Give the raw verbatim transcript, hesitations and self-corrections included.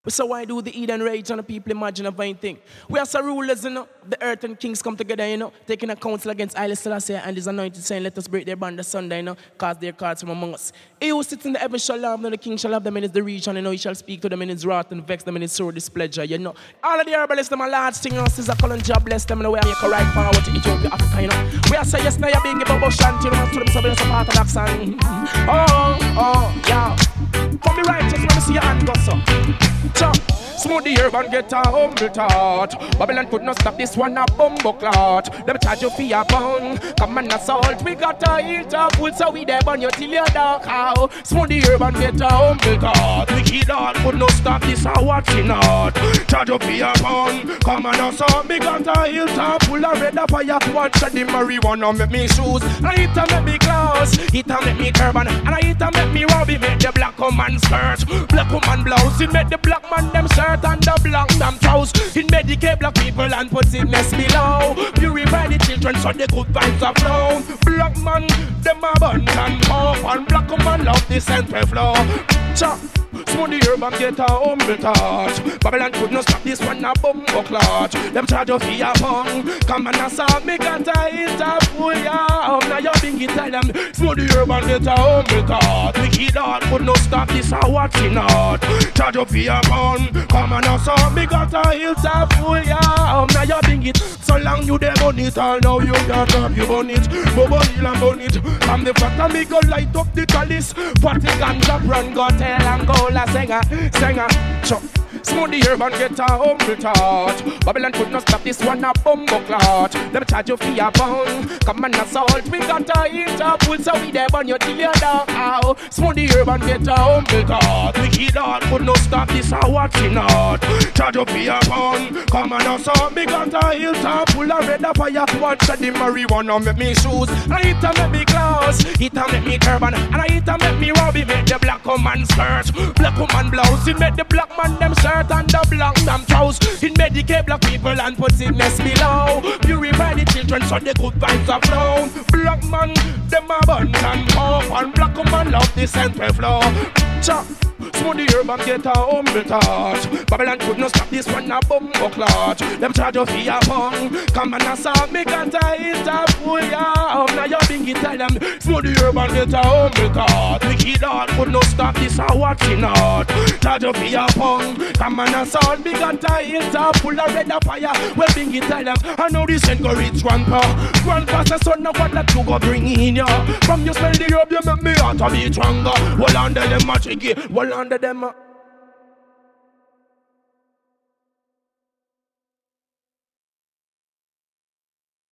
So why do the Eden rage and the people imagine a vain thing? We are so rulers, you know. The earth and kings come together, you know, taking a counsel against Haile Selassie and his anointed, saying, let us break their band asunder, you know, cause their cards from among us. He who sits in the heavens shall love them, the king shall have them in his region, you know, he shall speak to them in his wrath and vex them in his sore displeasure, you know. All of the herbalists, them are large thing, you know, Caesar Cullen job bless them, you know, we are make a right forward to Ethiopia, Africa, you know. We are say yes, now you're being given about Shanti, you know, to them, so there's some orthodox and, oh, oh, yeah. Come be righteous, let me see your hand go, so. Chop. Smooth the herb and get a humble thought. Babylon could not stop this one a bumbo clot. Them charge you for your bun. Come and assault. We got a hilltop full so we there burn you till you're dark out. Smooth the herb and get a humble thought. Wicked heart could not stop this a watching out. Charge you for your bun. Come and assault. We got a hilltop full of red fire. Watch the marijuana make me shoes. And it a make me clothes. It a make me turban. And it a make me robbie. Make the black woman skirt. Black woman blouse. It make the black man them shirt. And the black damn house. It medicate black people and put sickness below. Purify the children so the good vibes are flow. Black man, them abundant hope. And black woman love the central flow. Chop. Smooth the herb and get a humble touch. Babylon could not stop this one a bumbo clutch. Them charge you for your phone. Come and assault me got a hit up for ya. Now you bring it tell them. Smooth the herb and get a humble touch. Wicked heart could not stop this a watching out. Charge you for your phone. Come and assault me got a hit up for ya. Now you bring it. So long you dem on it. All now you can't up you on it. Bobo hill and on it. From the fact me go light up the chalice. Party and drop run go tell and go. La singer, singer, chop. Smooth the herb and get a humble touch. Babylon could not stop this one a bumbo clot. Them charge you for your pound. Come and assault. We got a hit up full so we there burn you till you're dark out. Smooth the herb and get a humble touch. Wicked heart could not stop this a watching out. Charge you for your pound. Come and assault. We got a hit up full of red fire. Watch the marijuana make me shoes. And it a make me clothes. It a make me turban. And it a make me robbie. Make the black woman skirt. Black woman blouse. It make the black man them shirt. And the black damn house. It medicate black people and put sickness below. Purify the children so the good vibes are flow. Black man, them abundant hope. And black woman love the central flow. Chop. Smooth the herb and get a humble touch. Babylon could not stop this one a bumbo clot. Them charge you for your phone. Come and assault me got a hit up for ya. Now you bring it tell them. Smooth the herb and get a humble touch. Wicked heart could not stop this a watching out. Charge you for your phone. Come and assault me got a hit up full of red fire. Well bring it tell them. I know this ain't go reach grandpa. Grandpa says son of what that you go bring in ya. From you smell the herb you make me heart a beat stronger. Well under them magic. Well under them